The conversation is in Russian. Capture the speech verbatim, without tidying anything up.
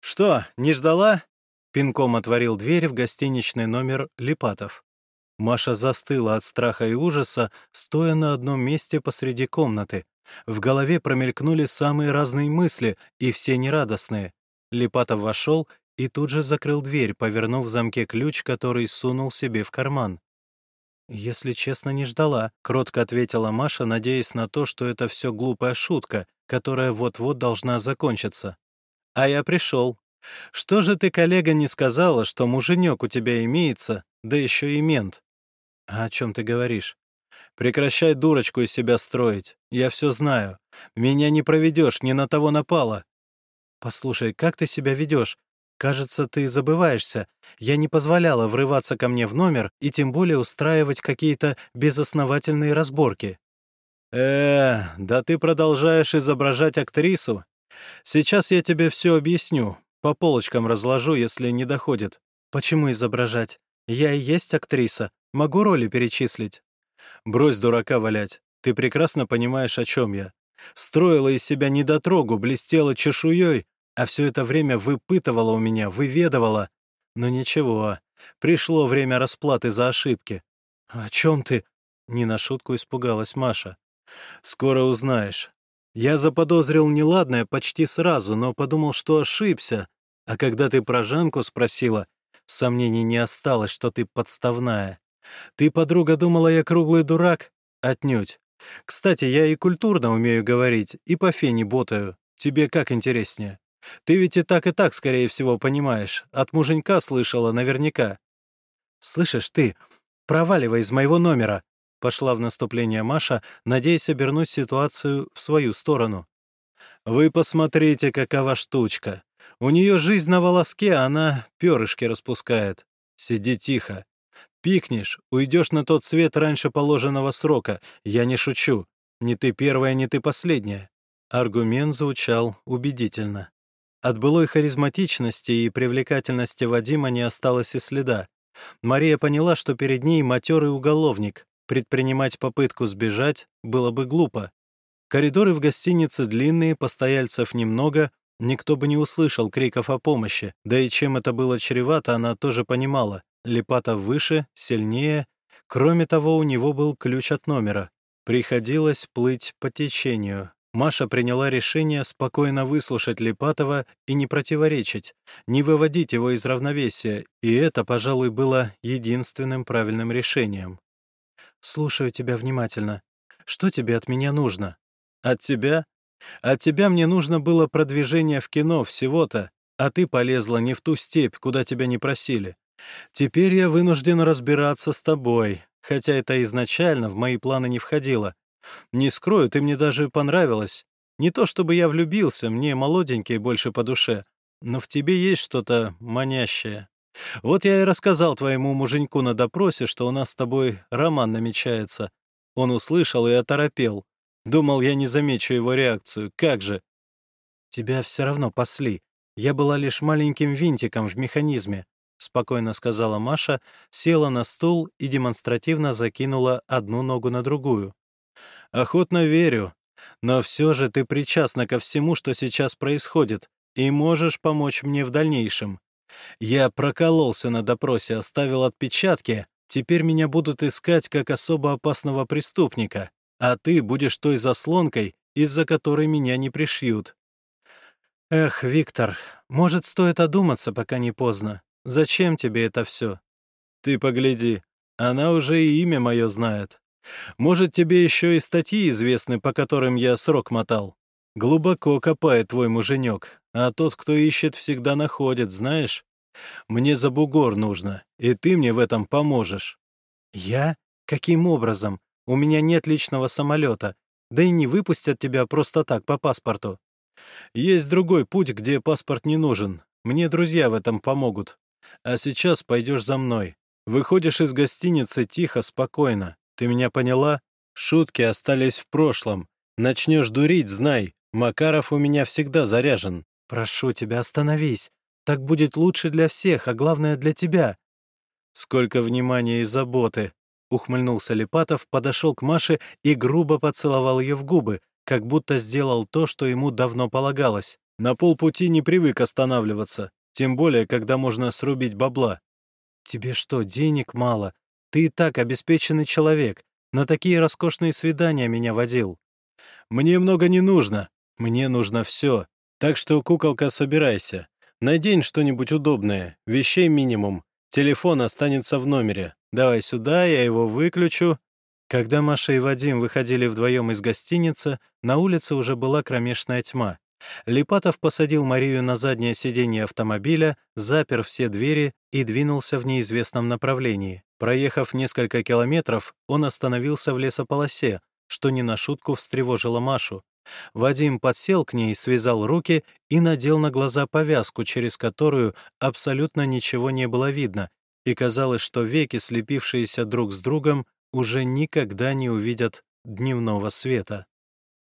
«Что, не ждала?» Пинком отворил дверь в гостиничный номер Липатов. Маша застыла от страха и ужаса, стоя на одном месте посреди комнаты. В голове промелькнули самые разные мысли, и все нерадостные. Липатов вошел и тут же закрыл дверь, повернув в замке ключ, который сунул себе в карман. «Если честно, не ждала», — кротко ответила Маша, надеясь на то, что это все глупая шутка, которая вот-вот должна закончиться. «А я пришел. Что же ты, коллега, не сказала, что муженек у тебя имеется, да еще и мент?» «А о чем ты говоришь?» «Прекращай дурочку из себя строить. Я все знаю. Меня не проведешь, не на того напала». «Послушай, как ты себя ведешь? Кажется, ты забываешься. Я не позволяла врываться ко мне в номер и тем более устраивать какие-то безосновательные разборки». «Э, да ты продолжаешь изображать актрису. Сейчас я тебе все объясню. По полочкам разложу, если не доходит». «Почему изображать? Я и есть актриса. Могу роли перечислить». «Брось дурака валять. Ты прекрасно понимаешь, о чем я. Строила из себя недотрогу, блестела чешуей, а все это время выпытывала у меня, выведывала. Но ничего, пришло время расплаты за ошибки». «О чем ты?» — не на шутку испугалась Маша. «Скоро узнаешь. Я заподозрил неладное почти сразу, но подумал, что ошибся. А когда ты про Жанку спросила, сомнений не осталось, что ты подставная. Ты, подруга, думала, я круглый дурак? Отнюдь. Кстати, я и культурно умею говорить, и по фене ботаю. Тебе как интереснее? Ты ведь и так, и так, скорее всего, понимаешь. От муженька слышала наверняка». «Слышишь ты, проваливай из моего номера!» Пошла в наступление Маша, надеясь обернуть ситуацию в свою сторону. «Вы посмотрите, какова штучка. У нее жизнь на волоске, а она перышки распускает. Сиди тихо. Пикнешь, уйдешь на тот свет раньше положенного срока. Я не шучу. Не ты первая, не ты последняя». Аргумент звучал убедительно. От былой харизматичности и привлекательности Вадима не осталось и следа. Мария поняла, что перед ней матерый уголовник. Предпринимать попытку сбежать было бы глупо. Коридоры в гостинице длинные, постояльцев немного, никто бы не услышал криков о помощи. Да и чем это было чревато, она тоже понимала. Липатов выше, сильнее. Кроме того, у него был ключ от номера. Приходилось плыть по течению. Маша приняла решение спокойно выслушать Липатова и не противоречить, не выводить его из равновесия, и это, пожалуй, было единственным правильным решением. «Слушаю тебя внимательно. Что тебе от меня нужно?» «От тебя? От тебя мне нужно было продвижение в кино всего-то, а ты полезла не в ту степь, куда тебя не просили. Теперь я вынужден разбираться с тобой, хотя это изначально в мои планы не входило. Не скрою, ты мне даже понравилась. Не то чтобы я влюбился, мне молоденький больше по душе, но в тебе есть что-то манящее. Вот я и рассказал твоему муженьку на допросе, что у нас с тобой роман намечается. Он услышал и оторопел. Думал, я не замечу его реакцию. Как же? Тебя все равно пасли. Я была лишь маленьким винтиком в механизме, спокойно сказала Маша, села на стул и демонстративно закинула одну ногу на другую. Охотно верю. Но все же ты причастна ко всему, что сейчас происходит, и можешь помочь мне в дальнейшем. Я прокололся на допросе, оставил отпечатки. Теперь меня будут искать как особо опасного преступника, а ты будешь той заслонкой, из-за которой меня не пришьют. Эх, Виктор, может, стоит одуматься, пока не поздно. Зачем тебе это все? Ты погляди, она уже и имя мое знает. Может, тебе еще и статьи известны, по которым я срок мотал. Глубоко копает твой муженек, а тот, кто ищет, всегда находит, знаешь? Мне за бугор нужно, и ты мне в этом поможешь». «Я? Каким образом? У меня нет личного самолета, да и не выпустят тебя просто так по паспорту». «Есть другой путь, где паспорт не нужен. Мне друзья в этом помогут. А сейчас пойдешь за мной. Выходишь из гостиницы тихо, спокойно. Ты меня поняла? Шутки остались в прошлом. Начнешь дурить, знай, Макаров у меня всегда заряжен». «Прошу тебя, остановись. Так будет лучше для всех, а главное для тебя». «Сколько внимания и заботы!» — ухмыльнулся Липатов, подошел к Маше и грубо поцеловал ее в губы, как будто сделал то, что ему давно полагалось. На полпути не привык останавливаться, тем более, когда можно срубить бабла. Тебе что, денег мало? Ты и так обеспеченный человек. На такие роскошные свидания меня водил. Мне много не нужно. Мне нужно все. Так что, куколка, собирайся. Надень что-нибудь удобное, вещей минимум. Телефон останется в номере. Давай сюда, я его выключу. Когда Маша и Вадим выходили вдвоем из гостиницы, на улице уже была кромешная тьма. Липатов посадил Марию на заднее сиденье автомобиля, запер все двери и двинулся в неизвестном направлении. Проехав несколько километров, он остановился в лесополосе, что не на шутку встревожило Машу. Вадим подсел к ней, связал руки и надел на глаза повязку, через которую абсолютно ничего не было видно, и казалось, что веки, слепившиеся друг с другом, уже никогда не увидят дневного света.